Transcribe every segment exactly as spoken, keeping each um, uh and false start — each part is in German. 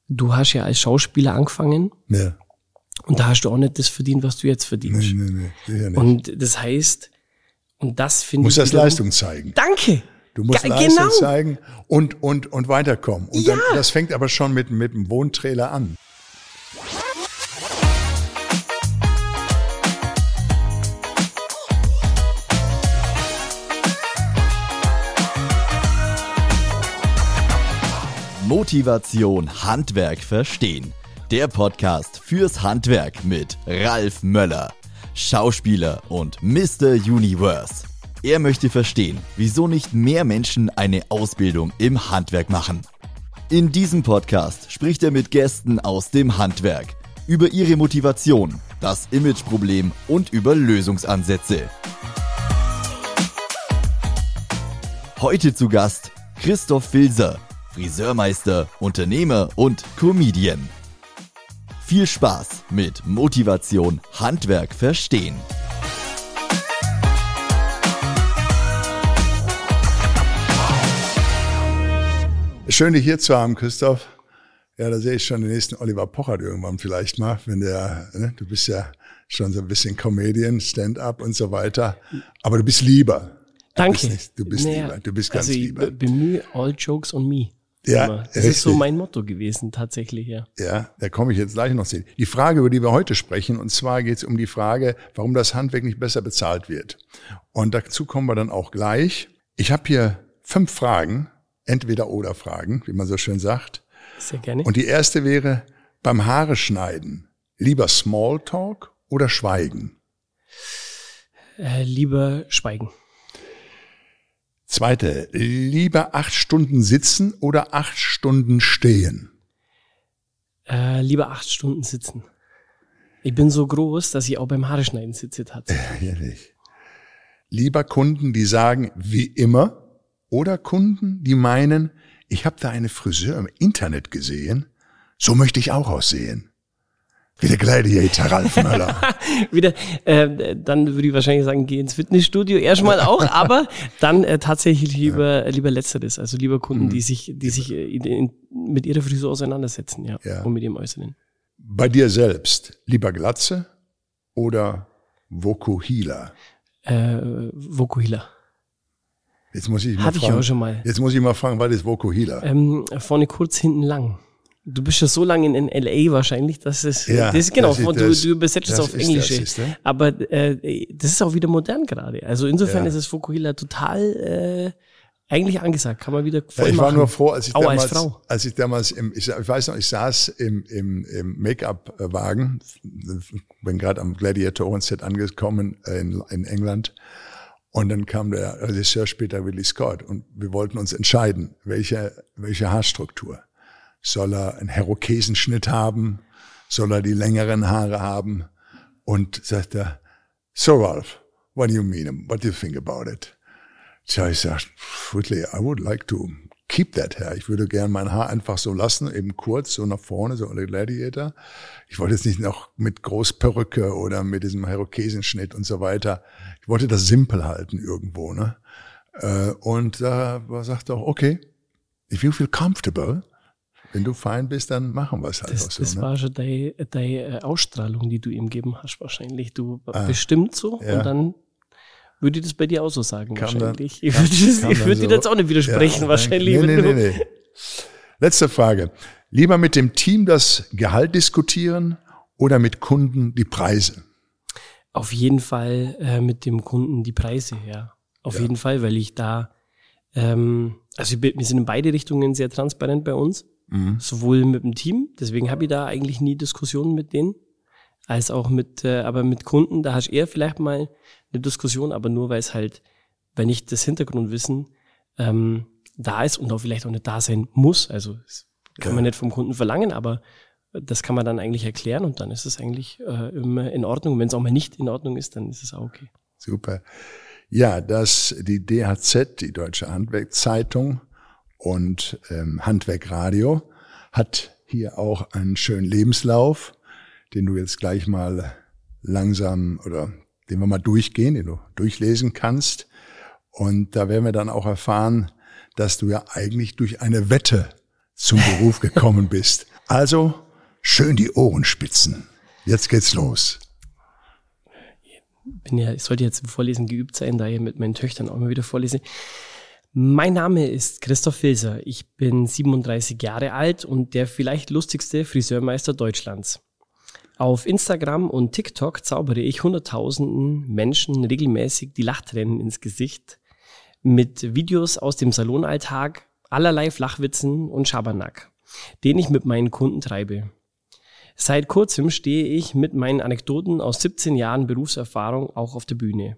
du hast ja als Schauspieler angefangen. Ja. Und da hast du auch nicht das verdient, was du jetzt verdienst. Nee, nee, nee, sicher nicht. Und das heißt, und das finde ich... Du musst das wiederum- Leistung zeigen. Danke! Du musst Ge- Leistung genau. zeigen und, und, und weiterkommen. Und Ja. dann, das fängt aber schon mit, mit dem Wohntrailer an. Motivation Handwerk verstehen. Der Podcast fürs Handwerk mit Ralf Möller, Schauspieler und Mister Universe. Er möchte verstehen, wieso nicht mehr Menschen eine Ausbildung im Handwerk machen. In diesem Podcast spricht er mit Gästen aus dem Handwerk über ihre Motivation, das Imageproblem und über Lösungsansätze. Heute zu Gast Christoph Filser, Friseurmeister, Unternehmer und Comedian. Viel Spaß mit Motivation Handwerk verstehen. Schön, dich hier zu haben, Christoph. Ja, da sehe ich schon den nächsten Oliver Pochert irgendwann vielleicht mal, wenn der, ne, du bist ja schon so ein bisschen Comedian, Stand-up und so weiter, aber du bist lieber. Du Danke. Bist nicht, du bist Naja, lieber, du bist ganz also ich lieber. be- bemühe all jokes on me. Ja, Immer. Das richtig. ist so mein Motto gewesen, tatsächlich, ja. Ja, da komme ich jetzt gleich noch zu. Die Frage, über die wir heute sprechen, und zwar geht es um die Frage, warum das Handwerk nicht besser bezahlt wird. Und dazu kommen wir dann auch gleich. Ich habe hier fünf Fragen, Entweder-oder-Fragen, wie man so schön sagt. Sehr gerne. Und die erste wäre, beim Haare schneiden, lieber Smalltalk oder Schweigen? Äh, lieber schweigen. Zweite, lieber acht Stunden sitzen oder acht Stunden stehen? Äh, lieber acht Stunden sitzen. Ich bin so groß, dass ich auch beim Haare schneiden sitze tatsächlich. Ehrlich. Lieber Kunden, die sagen, wie immer, oder Kunden, die meinen, ich habe da eine Friseur im Internet gesehen, so möchte ich auch aussehen. Wie der Gladiator Ralf Möller. Wieder, äh, dann würde ich wahrscheinlich sagen, geh ins Fitnessstudio erstmal auch, aber dann äh, tatsächlich lieber äh, lieber Letzteres, also lieber Kunden, die sich die sich äh, in, in, mit ihrer Frisur auseinandersetzen, ja, Ja. und mit ihrem Äußeren. Bei dir selbst, lieber Glatze oder Vokuhila? Äh, Vokuhila. Jetzt muss ich mal Hatte ich fragen, auch schon mal. Jetzt muss ich mal fragen, was ist Vokuhila? Ähm, vorne kurz, hinten lang. Du bist ja so lange in, in L A wahrscheinlich, dass es, Ja, das ist genau, das ist du, das- du übersetzt es das auf ist Englisch. das, siehst du? Aber äh, das ist auch wieder modern gerade. Also insofern Ja. ist es Vokuhila total äh, eigentlich angesagt. Kann man wieder voll Ja, ich war machen. nur froh, als ich Auch als damals, Frau. als ich damals im, ich, ich weiß noch, ich saß im, im, im Make-up-Wagen, bin gerade am Gladiatoren-Set angekommen in, in England, und dann kam der Regisseur später, Ridley Scott, und wir wollten uns entscheiden, welche, welche Haarstruktur. Soll er einen Irokesenschnitt haben? Soll er die längeren Haare haben? Und sagt er, so Ralph, what do you mean? What do you think about it? Tja, ich sag, Ridley, I would like to keep that hair. Ich würde gern mein Haar einfach so lassen, eben kurz, so nach vorne, so der Gladiator. Ich wollte jetzt nicht noch mit Großperücke oder mit diesem Irokesenschnitt und so weiter. Ich wollte das simpel halten irgendwo, ne? Und da sagt er auch, okay, if you feel comfortable, wenn du fein bist, dann machen wir es halt Das, auch so. das Ne? war schon deine, deine Ausstrahlung, die du ihm gegeben hast wahrscheinlich. Du bestimmt so ja. und dann würde ich das bei dir auch so sagen Kam dann- wahrscheinlich. ich würde, das, kam ich dann würde dir so- jetzt auch nicht widersprechen Ja, wahrscheinlich. Nee, wenn nee, du- nee, nee. Letzte Frage. Lieber mit dem Team das Gehalt diskutieren oder mit Kunden die Preise? Auf jeden Fall äh, mit dem Kunden die Preise, ja. Auf Ja. jeden Fall, weil ich da, ähm, also ich bin- wir sind in beide Richtungen sehr transparent bei uns. Mhm. Sowohl mit dem Team, deswegen habe ich da eigentlich nie Diskussionen mit denen, als auch mit, äh, aber mit Kunden, da hast du eher vielleicht mal eine Diskussion, aber nur weil es halt, weil nicht das Hintergrundwissen ähm, da ist und auch vielleicht auch nicht da sein muss. Also das kann Ja. man nicht vom Kunden verlangen, aber das kann man dann eigentlich erklären und dann ist es eigentlich äh, immer in Ordnung. Und wenn es auch mal nicht in Ordnung ist, dann ist es auch okay. Super. Ja, das, die D H Z, die Deutsche Handwerkszeitung und ähm, Handwerkradio, hat hier auch einen schönen Lebenslauf, den du jetzt gleich mal langsam oder den wir mal durchgehen, den du durchlesen kannst. Und da werden wir dann auch erfahren, dass du ja eigentlich durch eine Wette zum Beruf gekommen bist. Also schön die Ohren spitzen. Jetzt geht's los. Bin ja, ich sollte jetzt im Vorlesen geübt sein, da ich mit meinen Töchtern auch mal wieder vorlese. Mein Name ist Christoph Filser. Ich bin siebenunddreißig Jahre alt und der vielleicht lustigste Friseurmeister Deutschlands. Auf Instagram und TikTok zaubere ich hunderttausenden Menschen regelmäßig die Lachtränen ins Gesicht mit Videos aus dem Salonalltag, allerlei Flachwitzen und Schabernack, den ich mit meinen Kunden treibe. Seit kurzem stehe ich mit meinen Anekdoten aus siebzehn Jahren Berufserfahrung auch auf der Bühne.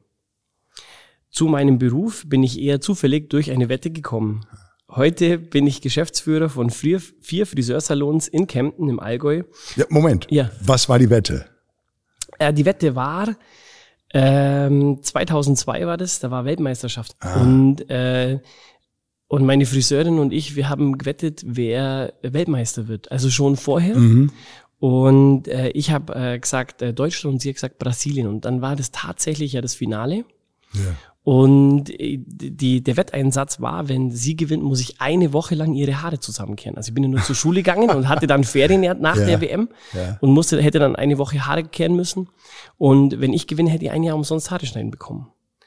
Zu meinem Beruf bin ich eher zufällig durch eine Wette gekommen. Heute bin ich Geschäftsführer von vier, vier Friseursalons in Kempten im Allgäu. Ja, Moment, ja. Was war die Wette? Äh, die Wette war, ähm, zweitausendzwei war das, da war Weltmeisterschaft. Ah. Und, äh, und meine Friseurin und ich, wir haben gewettet, wer Weltmeister wird. Also schon vorher. Mhm. Und äh, ich habe äh, gesagt äh, Deutschland und sie hat gesagt Brasilien. Und dann war das tatsächlich ja das Finale. Ja. Und äh, die, der Wetteinsatz war, wenn sie gewinnt, muss ich eine Woche lang ihre Haare zusammenkehren. Also ich bin ja nur zur Schule gegangen und hatte dann Ferien nach ja. der W M ja. und musste hätte dann eine Woche Haare kehren müssen. Und wenn ich gewinne, hätte ich ein Jahr umsonst Haare schneiden bekommen.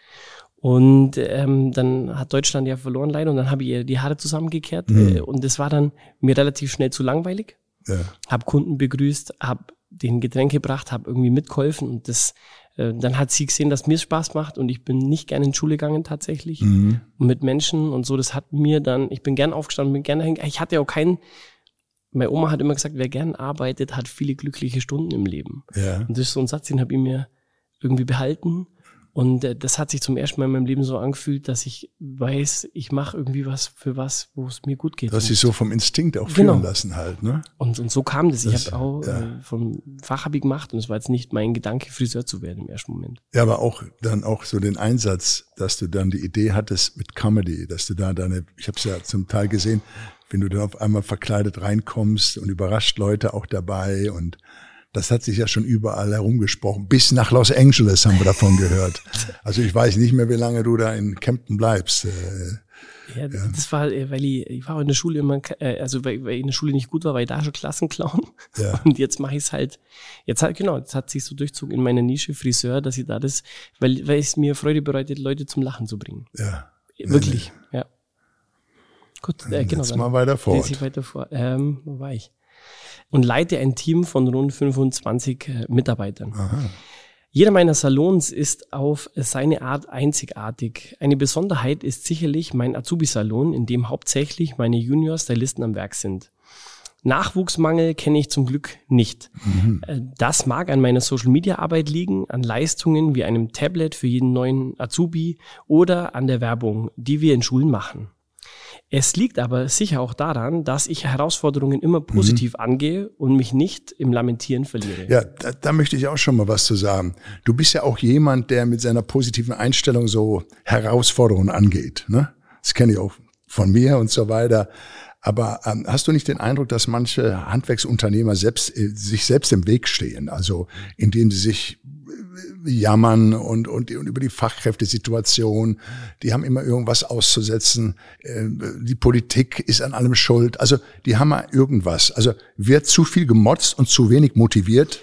Und ähm, dann hat Deutschland ja verloren leider und dann habe ich ihr die Haare zusammengekehrt. Mhm. Äh, und das war dann mir relativ schnell zu langweilig. Ja. Hab Kunden begrüßt, hab den Getränk gebracht, hab irgendwie mitgeholfen und das, äh, dann hat sie gesehen, dass mir Spaß macht und ich bin nicht gerne in die Schule gegangen tatsächlich mhm. und mit Menschen und so, das hat mir dann, ich bin gern aufgestanden, bin gerne hingegangen, ich hatte ja auch keinen, meine Oma hat immer gesagt, wer gern arbeitet, hat viele glückliche Stunden im Leben. Ja. Und das ist so ein Satz, den habe ich mir irgendwie behalten. Und äh, das hat sich zum ersten Mal in meinem Leben so angefühlt, dass ich weiß, ich mache irgendwie was für was, wo es mir gut geht. Du hast dich so vom Instinkt auch führen genau. lassen halt, ne? Und, und so kam das. das ich habe auch ja. äh, vom Fachabi gemacht und es war jetzt nicht mein Gedanke, Friseur zu werden im ersten Moment. Ja, aber auch dann auch so den Einsatz, dass du dann die Idee hattest mit Comedy, dass du da deine, ich habe es ja zum Teil gesehen, wenn du dann auf einmal verkleidet reinkommst und überrascht Leute auch dabei und das hat sich ja schon überall herumgesprochen. Bis nach Los Angeles haben wir davon gehört. Also ich weiß nicht mehr, wie lange du da in Kempten bleibst. Ja, ja. Das war, weil ich, ich war in der Schule immer, also weil, weil ich in der Schule nicht gut war, war ich da schon Klassenclown. Ja. Und jetzt mache ich es halt, jetzt halt, genau, das hat sich so durchzogen in meiner Nische Friseur, dass ich da das, weil, weil es mir Freude bereitet, Leute zum Lachen zu bringen. Ja. Wirklich, nee. ja. Gut, äh, genau. Jetzt mal weiter fort. Lese ich weiter vor. Ähm, wo war ich? Und leite ein Team von rund fünfundzwanzig äh, Mitarbeitern. Aha. Jeder meiner Salons ist auf seine Art einzigartig. Eine Besonderheit ist sicherlich mein Azubi-Salon, in dem hauptsächlich meine Junior-Stylisten am Werk sind. Nachwuchsmangel kenne ich zum Glück nicht. Mhm. Das mag an meiner Social-Media-Arbeit liegen, an Leistungen wie einem Tablet für jeden neuen Azubi oder an der Werbung, die wir in Schulen machen. Es liegt aber sicher auch daran, dass ich Herausforderungen immer positiv mhm. angehe und mich nicht im Lamentieren verliere. Ja, da, da möchte ich auch schon mal was zu sagen. Du bist ja auch jemand, der mit seiner positiven Einstellung so Herausforderungen angeht, ne? Das kenne ich auch von mir und so weiter. Aber ähm, hast du nicht den Eindruck, dass manche Handwerksunternehmer selbst äh, sich selbst im Weg stehen? Also indem sie sich äh, jammern und, und, und über die Fachkräftesituation, die haben immer irgendwas auszusetzen. Äh, die Politik ist an allem schuld. Also die haben mal irgendwas. Also wird zu viel gemotzt und zu wenig motiviert?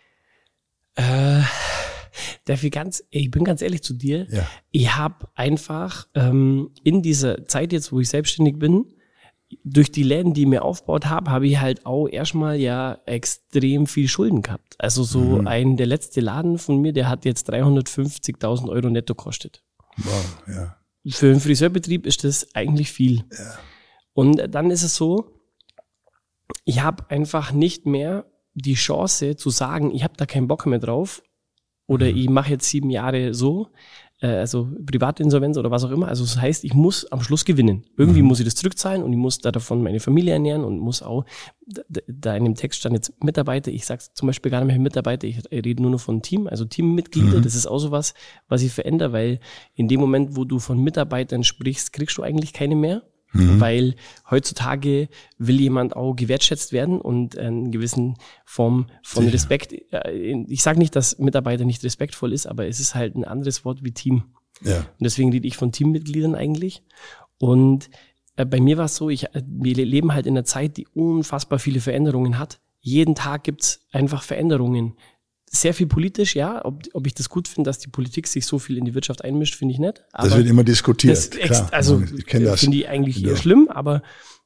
Äh, dafür ganz, ich bin ganz ehrlich zu dir. Ja. Ich habe einfach ähm, in dieser Zeit jetzt, wo ich selbstständig bin, durch die Läden, die ich mir aufgebaut habe, habe ich halt auch erstmal ja extrem viel Schulden gehabt. Also so mhm. ein, der letzte Laden von mir, der hat jetzt dreihundertfünfzigtausend Euro netto gekostet. Wow, ja. Für einen Friseurbetrieb ist das eigentlich viel. Ja. Und dann ist es so, ich habe einfach nicht mehr die Chance zu sagen, ich habe da keinen Bock mehr drauf oder mhm. ich mache jetzt sieben Jahre so, also Privatinsolvenz oder was auch immer. Also das heißt, ich muss am Schluss gewinnen. Irgendwie mhm. muss ich das zurückzahlen und ich muss da davon meine Familie ernähren und muss auch, da in dem Text stand jetzt Mitarbeiter, ich sage zum Beispiel gar nicht mehr Mitarbeiter, ich rede nur noch von Team, also Teammitglieder, mhm. das ist auch sowas, was ich verändere, weil in dem Moment, wo du von Mitarbeitern sprichst, kriegst du eigentlich keine mehr. Mhm. Weil heutzutage will jemand auch gewertschätzt werden und eine gewissen Form von Sicher. Respekt. Ich sage nicht, dass Mitarbeiter nicht respektvoll ist, aber es ist halt ein anderes Wort wie Team. Ja. Und deswegen rede ich von Teammitgliedern eigentlich. Und äh, bei mir war es so, ich, wir leben halt in einer Zeit, die unfassbar viele Veränderungen hat. Jeden Tag gibt's einfach Veränderungen. Sehr viel politisch, ja. Ob, ob ich das gut finde, dass die Politik sich so viel in die Wirtschaft einmischt, finde ich nicht. Aber das wird immer diskutiert, das, klar. Also ich kenne das. Finde ich eigentlich ja. eher schlimm, aber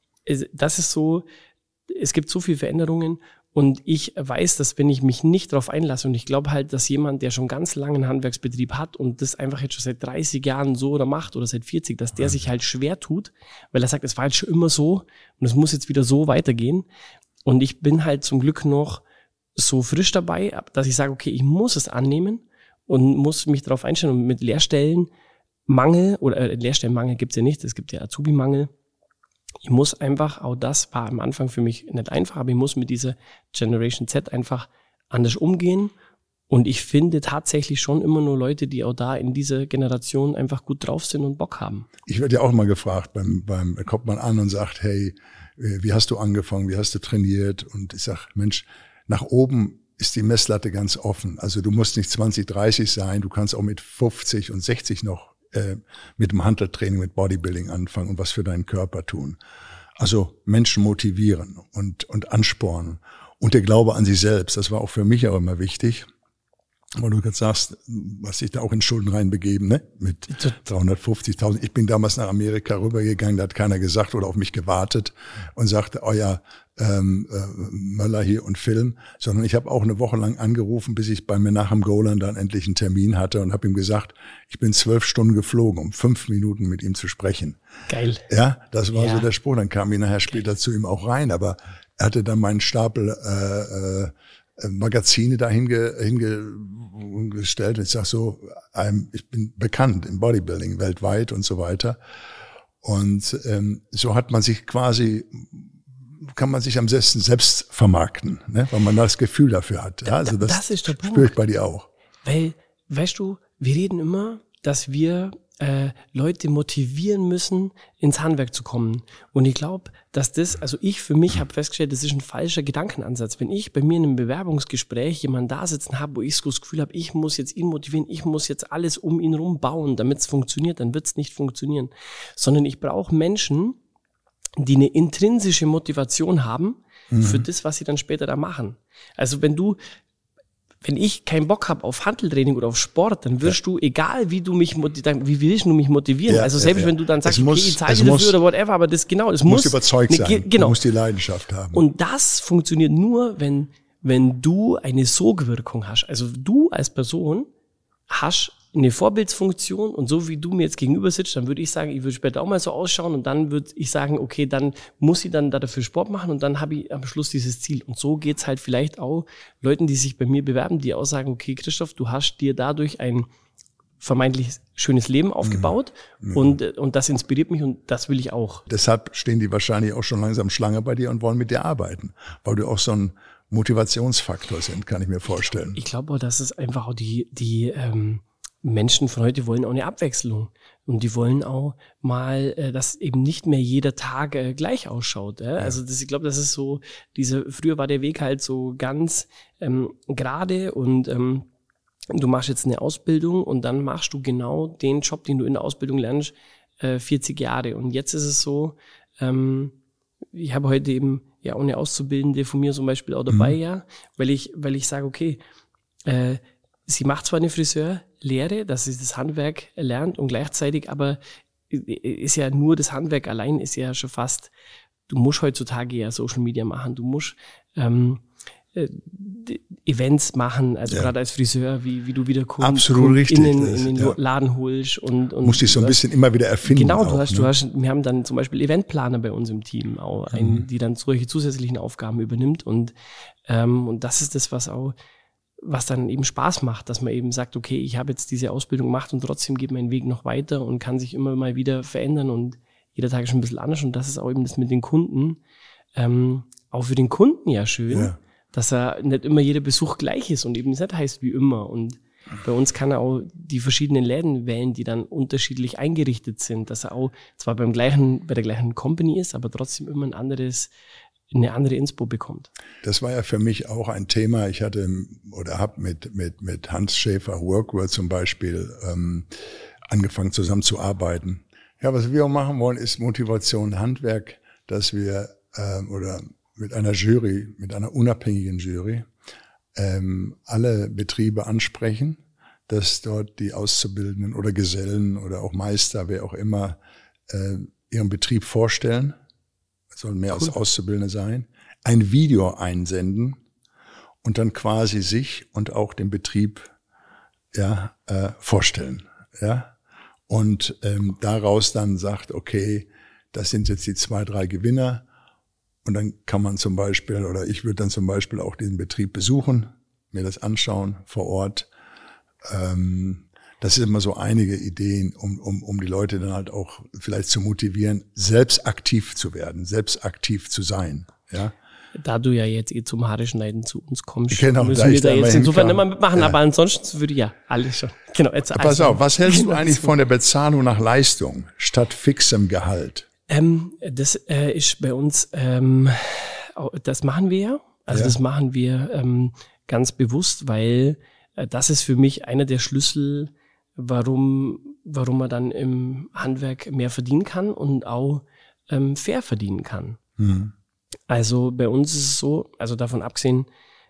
das ist so, es gibt so viele Veränderungen und ich weiß, dass wenn ich mich nicht darauf einlasse und ich glaube halt, dass jemand, der schon ganz lange einen Handwerksbetrieb hat und das einfach jetzt schon seit dreißig Jahren so oder macht oder seit vierzig, dass der ja. sich halt schwer tut, weil er sagt, es war halt schon immer so und es muss jetzt wieder so weitergehen. Und ich bin halt zum Glück noch so frisch dabei, dass ich sage, okay, ich muss es annehmen und muss mich darauf einstellen und mit Lehrstellenmangel oder äh, Lehrstellenmangel gibt's ja nicht, es gibt ja Azubi-Mangel. Ich muss einfach, auch das war am Anfang für mich nicht einfach, aber ich muss mit dieser Generation Z einfach anders umgehen. Und ich finde tatsächlich schon immer nur Leute, die auch da in dieser Generation einfach gut drauf sind und Bock haben. Ich werde ja auch mal gefragt, beim, beim, da kommt man an und sagt, hey, wie hast du angefangen, wie hast du trainiert? Und ich sag, Mensch, nach oben ist die Messlatte ganz offen. Also du musst nicht zwanzig, dreißig sein, du kannst auch mit fünfzig und sechzig noch äh, mit dem Hanteltraining, mit Bodybuilding anfangen und was für deinen Körper tun. Also Menschen motivieren und, und anspornen. Und der Glaube an sich selbst, das war auch für mich auch immer wichtig. Weil du jetzt sagst, was sich da auch in Schulden reinbegeben, ne? Mit dreihundertfünfzigtausend. Ich bin damals nach Amerika rübergegangen, da hat keiner gesagt oder auf mich gewartet und sagte, euer ähm, äh, Möller hier und Film, sondern ich habe auch eine Woche lang angerufen, bis ich bei Menachem Golan dann endlich einen Termin hatte und habe ihm gesagt, ich bin zwölf Stunden geflogen, um fünf Minuten mit ihm zu sprechen. Geil. Ja, das war ja. so der Spruch. Dann kam ich nachher später Geil. zu ihm auch rein, aber er hatte dann meinen Stapel äh, äh, Magazine da hinge, hingestellt und ich sag so, ich bin bekannt im Bodybuilding weltweit und so weiter. Und ähm, so hat man sich quasi, kann man sich am besten selbst vermarkten, ne? Weil man das Gefühl dafür hat. Ja, also das, das ist der Punkt. Spüre ich bei dir auch. Weil, weißt du, wir reden immer, dass wir äh, Leute motivieren müssen, ins Handwerk zu kommen. Und ich glaube, dass das, also ich für mich habe festgestellt, das ist ein falscher Gedankenansatz. Wenn ich bei mir in einem Bewerbungsgespräch jemanden da sitzen habe, wo ich so das Gefühl habe, ich muss jetzt ihn motivieren, ich muss jetzt alles um ihn rum bauen, damit es funktioniert, dann wird es nicht funktionieren. Sondern ich brauche Menschen, die eine intrinsische Motivation haben mhm. für das, was sie dann später da machen. Also wenn du Wenn ich keinen Bock habe auf Hanteltraining oder auf Sport, dann wirst ja. du, egal wie du mich motivieren, wie willst du mich motivieren? Ja, also selbst ja, ja. wenn du dann sagst, muss, okay, ich zahle dir dafür oder whatever, aber das genau, es muss. Du musst überzeugt sein, ne, genau. Du musst die Leidenschaft haben. Und das funktioniert nur, wenn, wenn du eine Sogwirkung hast. Also du als Person hast eine Vorbildsfunktion und so wie du mir jetzt gegenüber sitzt, dann würde ich sagen, ich würde später auch mal so ausschauen und dann würde ich sagen, okay, dann muss ich dann da dafür Sport machen und dann habe ich am Schluss dieses Ziel. Und so geht's halt vielleicht auch Leuten, die sich bei mir bewerben, die auch sagen, okay, Christoph, du hast dir dadurch ein vermeintlich schönes Leben aufgebaut mhm. und, und das inspiriert mich und das will ich auch. Deshalb stehen die wahrscheinlich auch schon langsam Schlange bei dir und wollen mit dir arbeiten, weil du auch so ein Motivationsfaktor sind, kann ich mir vorstellen. Ich glaube auch, dass es einfach auch die, die, ähm, Menschen von heute wollen auch eine Abwechslung und die wollen auch mal, äh, dass eben nicht mehr jeder Tag äh, gleich ausschaut. Äh? Ja. Also das, ich glaube, das ist so, diese früher war der Weg halt so ganz ähm, gerade und ähm, du machst jetzt eine Ausbildung und dann machst du genau den Job, den du in der Ausbildung lernst, äh, vierzig Jahre. Und jetzt ist es so, ähm, ich habe heute eben ja auch eine Auszubildende von mir zum Beispiel auch dabei, mhm. ja, weil ich, weil ich sage, okay, äh, sie macht zwar eine Friseurlehre, dass sie das Handwerk lernt und gleichzeitig aber ist ja nur das Handwerk allein, ist ja schon fast, du musst heutzutage ja Social Media machen, du musst ähm, äh, Events machen, also ja. gerade als Friseur, wie, wie du wieder Kunden, Absolut richtig, in, das, in den ja. Laden holst. Und, und musst dich so ein bisschen immer wieder erfinden. Genau, du auch, hast, ne? du hast, wir haben dann zum Beispiel Eventplaner bei uns im Team, auch einen, mhm. die dann solche zusätzlichen Aufgaben übernimmt und, ähm, und das ist das, was auch was dann eben Spaß macht, dass man eben sagt, okay, ich habe jetzt diese Ausbildung gemacht und trotzdem geht mein Weg noch weiter und kann sich immer mal wieder verändern und jeder Tag ist ein bisschen anders und das ist auch eben das mit den Kunden, ähm, auch für den Kunden ja schön, ja. dass er nicht immer jeder Besuch gleich ist und eben nicht heißt wie immer und bei uns kann er auch die verschiedenen Läden wählen, die dann unterschiedlich eingerichtet sind, dass er auch zwar beim gleichen, bei der gleichen Company ist, aber trotzdem immer ein anderes eine andere Inspo bekommt. Das war ja für mich auch ein Thema. Ich hatte oder habe mit mit mit Hans Schäfer Workworld zum Beispiel ähm, angefangen zusammenzuarbeiten. Ja, was wir auch machen wollen, ist Motivation Handwerk, dass wir ähm, oder mit einer Jury, mit einer unabhängigen Jury ähm, alle Betriebe ansprechen, dass dort die Auszubildenden oder Gesellen oder auch Meister, wer auch immer, äh, ihren Betrieb vorstellen. Es sollen mehr cool. als Auszubildende sein. Ein Video einsenden und dann quasi sich und auch den Betrieb ja äh, vorstellen. Ja. Und ähm, daraus dann sagt, okay, das sind jetzt die zwei, drei Gewinner. Und dann kann man zum Beispiel, oder ich würde dann zum Beispiel auch diesen Betrieb besuchen, mir das anschauen vor Ort. Ähm, das sind immer so einige Ideen, um, um, um die Leute dann halt auch vielleicht zu motivieren, selbst aktiv zu werden, selbst aktiv zu sein. Ja. Da du ja jetzt eh zum Haare schneiden zu uns kommst, genau, müssen da wir da jetzt insofern immer mitmachen, ja. aber ansonsten würde ja alles schon. Genau, jetzt Pass also. auf, was hältst du eigentlich von der Bezahlung nach Leistung statt fixem Gehalt? Ähm, das äh, ist bei uns, ähm, das machen wir ja, also ja. das machen wir ähm, ganz bewusst, weil äh, das ist für mich einer der Schlüssel, warum, warum man dann im Handwerk mehr verdienen kann und auch ähm, fair verdienen kann. Mhm. Also bei uns ist es so, also davon abgesehen,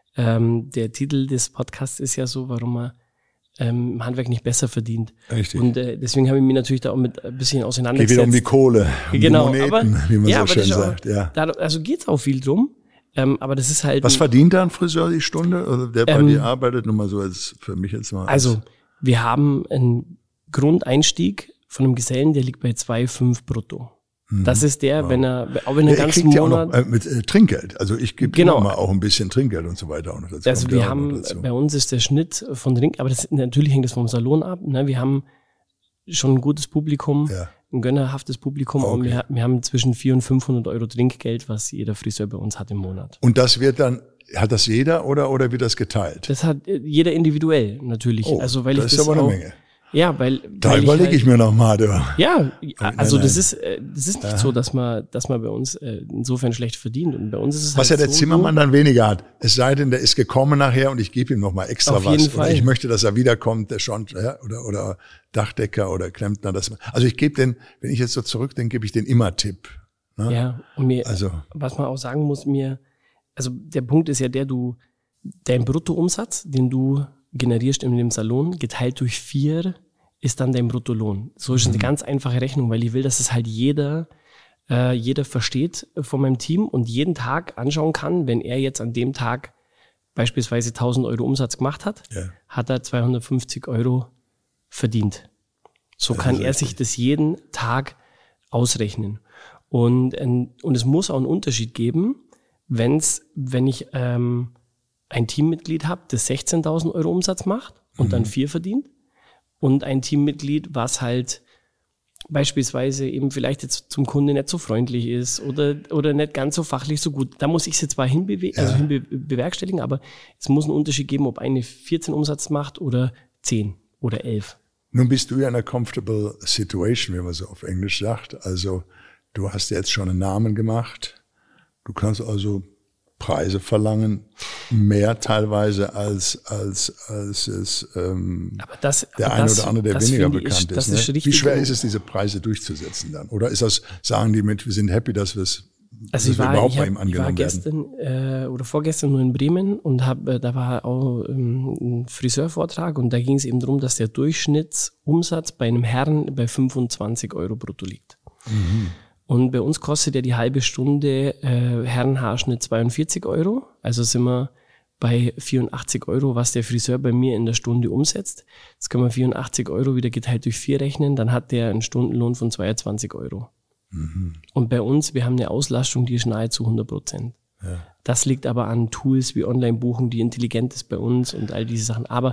ähm, der Titel des Podcasts ist ja so, warum man ähm, im Handwerk nicht besser verdient. Richtig. Und äh, deswegen habe ich mich natürlich da auch mit ein bisschen auseinandergesetzt. Geht wieder um die Kohle, um genau, die Moneten, aber, wie man ja, so schön sagt. Auch, ja. da, also geht es auch viel drum, ähm, aber das ist halt... Was verdient da ein Friseur die Stunde, oder der bei ähm, dir arbeitet? Nur mal so als für mich jetzt mal. Also wir haben einen Grundeinstieg von einem Gesellen, der liegt bei zwei Komma fünf brutto. Das ist der, wow. wenn er, auch wenn er ja, ganzen kriegt Monat... Ja auch noch, äh, mit äh, Trinkgeld, also ich gebe genau. immer auch ein bisschen Trinkgeld und so weiter. Auch noch dazu. Also wir haben, bei uns ist der Schnitt von Trinkgeld, aber das, natürlich hängt das vom Salon ab, ne? Wir haben schon ein gutes Publikum, ja. ein gönnerhaftes Publikum okay. und wir, wir haben zwischen vierhundert und fünfhundert Euro Trinkgeld, was jeder Friseur bei uns hat im Monat. Und das wird dann, hat das jeder oder, oder wird das geteilt? Das hat jeder individuell natürlich. Oh, also, weil das ich ist das aber auch, eine Menge. Ja, weil, da weil überlege ich, halt, ich mir noch mal. Du. Ja, also nein, das nein. ist das ist nicht ja. so, dass man dass man bei uns äh, insofern schlecht verdient und bei uns ist es was halt ja der so Zimmermann so, dann weniger hat. Es sei denn, der ist gekommen nachher und ich gebe ihm noch mal extra auf was. Jeden oder Fall. ich möchte, dass er wiederkommt, der schon ja, oder oder Dachdecker oder Klempner. Das, also ich gebe den, wenn ich jetzt so zurückdenke, gebe ich den immer Tipp. Ne? Ja, und mir, also was man auch sagen muss, mir, also der Punkt ist ja der, du dein Bruttoumsatz, den du generierst in dem Salon, geteilt durch vier ist dann dein Bruttolohn. So ist mhm. eine ganz einfache Rechnung, weil ich will, dass es halt jeder, äh, jeder versteht von meinem Team und jeden Tag anschauen kann, wenn er jetzt an dem Tag beispielsweise tausend Euro Umsatz gemacht hat, ja. hat er zweihundertfünfzig Euro verdient. So das kann er sich das jeden Tag ausrechnen. Und, und es muss auch einen Unterschied geben, wenn's, wenn ich ähm, ein Teammitglied habe, das sechzehntausend Euro Umsatz macht und mhm. dann vier verdient, und ein Teammitglied, was halt beispielsweise eben vielleicht jetzt zum Kunde nicht so freundlich ist oder oder nicht ganz so fachlich so gut. Da muss ich sie zwar hinbewe- ja. also hinbe- bewerkstelligen, aber es muss einen Unterschied geben, ob eine vierzehn Umsatz macht oder zehn oder elf. Nun bist du ja in einer comfortable situation, wie man so auf Englisch sagt. Also du hast jetzt schon einen Namen gemacht. Du kannst also Preise verlangen, mehr teilweise als als als es ähm, aber das, der aber eine das, oder andere, der das weniger ich, bekannt das ist. ist Ne? richtig. Wie schwer ist es, diese Preise durchzusetzen dann? Oder ist das, sagen die mit, wir sind happy, dass wir es also ich war, überhaupt ich bei hab, ihm angenommen ich war gestern äh, oder vorgestern nur in Bremen und hab, äh, da war auch ähm, ein Friseurvortrag und da ging es eben darum, dass der Durchschnittsumsatz bei einem Herrn bei fünfundzwanzig Euro brutto liegt. Mhm. Und bei uns kostet ja die halbe Stunde äh, Herrenhaarschnitt zweiundvierzig Euro. Also sind wir bei vierundachtzig Euro, was der Friseur bei mir in der Stunde umsetzt. Jetzt können wir vierundachtzig Euro wieder geteilt durch vier rechnen, dann hat der einen Stundenlohn von zweiundzwanzig Euro. Mhm. Und bei uns, wir haben eine Auslastung, die ist nahezu hundert Prozent. Ja. Das liegt aber an Tools wie Online-Buchung, die intelligent ist bei uns und all diese Sachen. Aber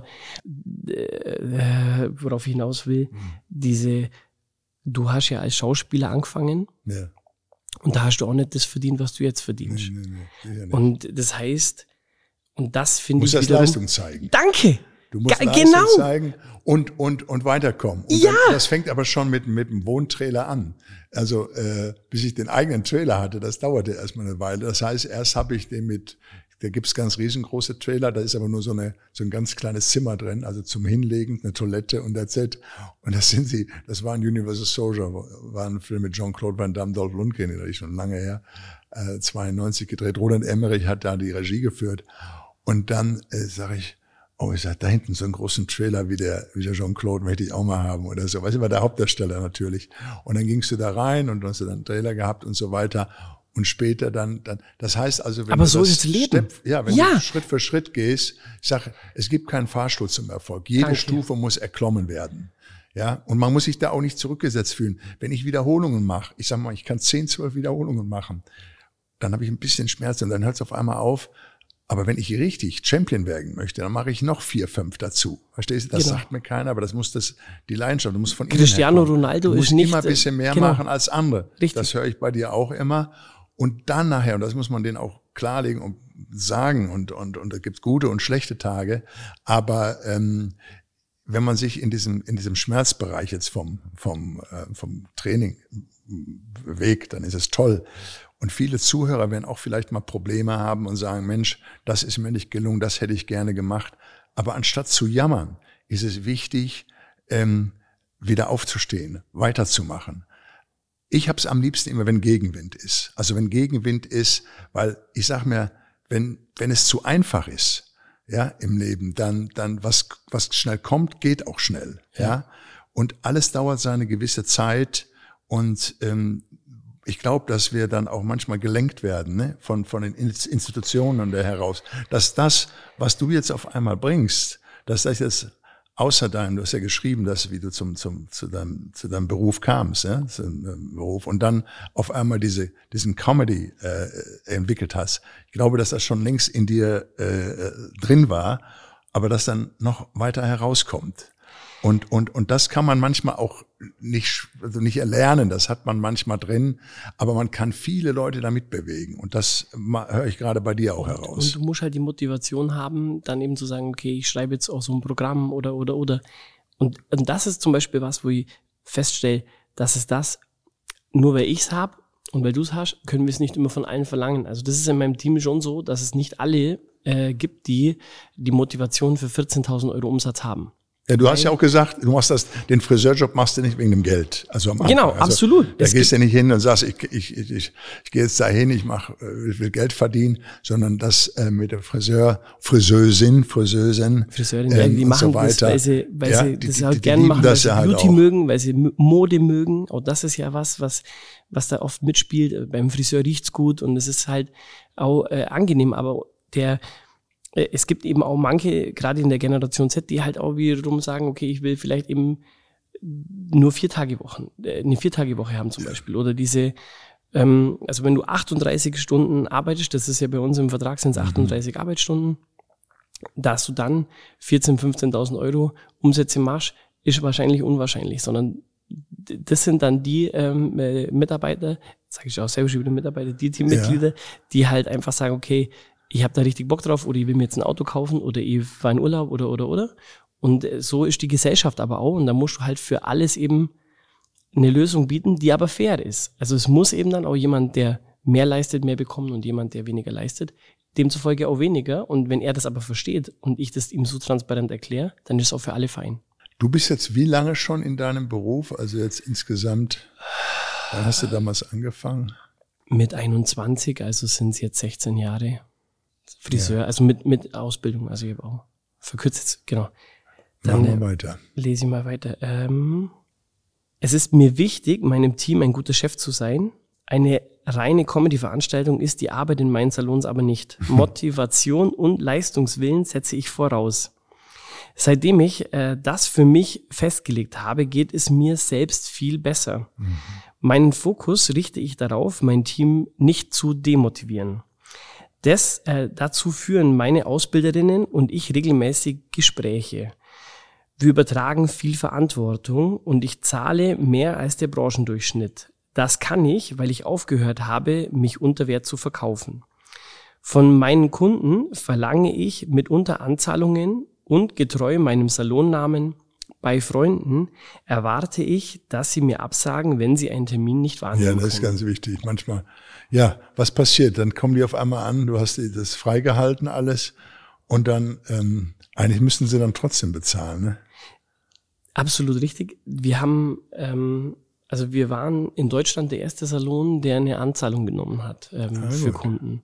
äh, worauf ich hinaus will, mhm. diese du hast ja als Schauspieler angefangen ja. und da hast du auch nicht das verdient, was du jetzt verdienst. Nee, nee, nee, ja und das heißt, und das finde ich Du musst wiederum, das Leistung zeigen. Danke! Du musst G- Leistung genau. zeigen und, und, und weiterkommen. Und ja! dann, das fängt aber schon mit, mit dem Wohntrailer an. Also äh, bis ich den eigenen Trailer hatte, das dauerte erstmal eine Weile. Das heißt, erst habe ich den mit da gibt's ganz riesengroße Trailer, da ist aber nur so eine so ein ganz kleines Zimmer drin, also zum Hinlegen, eine Toilette und that's it. Und das sind sie, das war ein Universal Soldier, war ein Film mit Jean-Claude Van Damme, Dolph Lundgren, der ist schon lange her, äh, zweiundneunzig gedreht. Roland Emmerich hat da die Regie geführt. Und dann äh, sage ich, oh, ich sag, da hinten so einen großen Trailer wie der, wie der Jean-Claude möchte ich auch mal haben oder so. Weißt du, war der Hauptdarsteller natürlich. Und dann gingst du da rein und hast du dann einen Trailer gehabt und so weiter. Und später dann, dann, das heißt also, wenn Aber du so das ist das Leben. Step, ja, wenn Ja. du Schritt für Schritt gehst, ich sage, es gibt keinen Fahrstuhl zum Erfolg. Jede Danke. Stufe muss erklommen werden. Ja, und man muss sich da auch nicht zurückgesetzt fühlen. Wenn ich Wiederholungen mache, ich sag mal, ich kann zehn, zwölf Wiederholungen machen, dann habe ich ein bisschen Schmerzen und dann hört es auf einmal auf. Aber wenn ich richtig Champion werden möchte, dann mache ich noch vier, fünf dazu. Verstehst du? Das Genau. sagt mir keiner, aber das muss das, die Leidenschaft, du musst von innen Cristiano herkommen. Ronaldo du musst ist nicht, immer ein bisschen mehr genau. machen als andere. Richtig. Das höre ich bei dir auch immer. Und dann nachher, und das muss man denen auch klarlegen und sagen, und, und, und da gibt's gute und schlechte Tage, aber, ähm, wenn man sich in diesem, in diesem Schmerzbereich jetzt vom, vom, äh, vom Training bewegt, dann ist es toll. Und viele Zuhörer werden auch vielleicht mal Probleme haben und sagen, Mensch, das ist mir nicht gelungen, das hätte ich gerne gemacht. Aber anstatt zu jammern, ist es wichtig, ähm, wieder aufzustehen, weiterzumachen. Ich habe es am liebsten immer, wenn Gegenwind ist. Also wenn Gegenwind ist, weil ich sag mir, wenn wenn es zu einfach ist, ja, im Leben, dann dann was was schnell kommt, geht auch schnell, ja. ja? Und alles dauert seine gewisse Zeit und ähm, ich glaube, dass wir dann auch manchmal gelenkt werden, ne, von von den Institutionen da heraus, dass das, was du jetzt auf einmal bringst, dass das jetzt außer deinem, du hast ja geschrieben, dass wie du zum zum zu deinem zu deinem Beruf kamst, ja, zum Beruf und dann auf einmal diese diesen Comedy äh, entwickelt hast. Ich glaube, dass das schon längst in dir äh, drin war, aber das dann noch weiter herauskommt. Und und und das kann man manchmal auch nicht also nicht erlernen, das hat man manchmal drin, aber man kann viele Leute damit bewegen und das höre ich gerade bei dir auch heraus. Und du musst halt die Motivation haben, dann eben zu sagen, okay, ich schreibe jetzt auch so ein Programm oder oder oder. Und, und das ist zum Beispiel was, wo ich feststelle, dass es das, nur weil ich es habe und weil du es hast, können wir es nicht immer von allen verlangen. Also das ist in meinem Team schon so, dass es nicht alle äh, gibt, die die Motivation für vierzehntausend Euro Umsatz haben. Ja, du hast ja auch gesagt, du machst das, den Friseurjob machst du nicht wegen dem Geld. Also am Anfang. Genau, also, absolut. Da Es gehst du nicht hin und sagst, ich, ich, ich, ich, ich gehe jetzt dahin, ich mach, ich will Geld verdienen, sondern das äh, mit der Friseur, Friseusin, Friseusin, Friseurin, ähm, ja, die und machen so das, weiter. weil sie, weil ja, sie die, das die, halt die, gerne die machen, das weil sie ja halt Beauty auch. mögen, weil sie M- Mode mögen. Auch das ist ja was, was, was da oft mitspielt. Beim Friseur riecht's gut und es ist halt auch äh, angenehm, aber der, äh, es gibt eben auch manche, gerade in der Generation Z, die halt auch wiederum sagen, okay, ich will vielleicht eben nur vier Tage Wochen, äh, eine vier Tage Woche haben zum Beispiel. Oder diese, ähm, also wenn du achtunddreißig Stunden arbeitest, das ist ja bei uns im Vertrag sind es achtunddreißig Arbeitsstunden, dass du dann vierzehntausend, fünfzehntausend Euro Umsätze machst, ist wahrscheinlich unwahrscheinlich, sondern das sind dann die ähm, äh, Mitarbeiter, sage ich auch selber schon wieder Mitarbeiter, die Teammitglieder, ja. die halt einfach sagen, okay, ich habe da richtig Bock drauf oder ich will mir jetzt ein Auto kaufen oder ich war in Urlaub oder, oder, oder. Und so ist die Gesellschaft aber auch und da musst du halt für alles eben eine Lösung bieten, die aber fair ist. Also es muss eben dann auch jemand, der mehr leistet, mehr bekommen und jemand, der weniger leistet, demzufolge auch weniger. Und wenn er das aber versteht und ich das ihm so transparent erkläre, dann ist es auch für alle fein. Du bist jetzt wie lange schon in deinem Beruf? Also jetzt insgesamt, wann hast du damals angefangen? Mit einundzwanzig, also sind es jetzt sechzehn Jahre. Friseur, ja. also mit, mit Ausbildung, also ich habe auch verkürzt jetzt, genau. Dann Machen wir weiter. Lese ich mal weiter. Ähm, es ist mir wichtig, meinem Team ein guter Chef zu sein. Eine reine Comedy-Veranstaltung ist die Arbeit in meinen Salons aber nicht. Motivation und Leistungswillen setze ich voraus. Seitdem ich äh, das für mich festgelegt habe, geht es mir selbst viel besser. Mhm. Meinen Fokus richte ich darauf, mein Team nicht zu demotivieren. Das, äh, dazu führen meine Ausbilderinnen und ich regelmäßig Gespräche. Wir übertragen viel Verantwortung und ich zahle mehr als der Branchendurchschnitt. Das kann ich, weil ich aufgehört habe, mich unter Wert zu verkaufen. Von meinen Kunden verlange ich mitunter Anzahlungen und getreu meinem Salonnamen bei Freunden erwarte ich, dass sie mir absagen, wenn sie einen Termin nicht wahrnehmen können. Ja, das ist ganz wichtig. Manchmal, ja, was passiert? Dann kommen die auf einmal an, du hast das freigehalten alles und dann, ähm, eigentlich müssen sie dann trotzdem bezahlen, ne? Absolut richtig. Wir haben, ähm, also wir waren in Deutschland der erste Salon, der eine Anzahlung genommen hat ähm, ah, für gut. Kunden.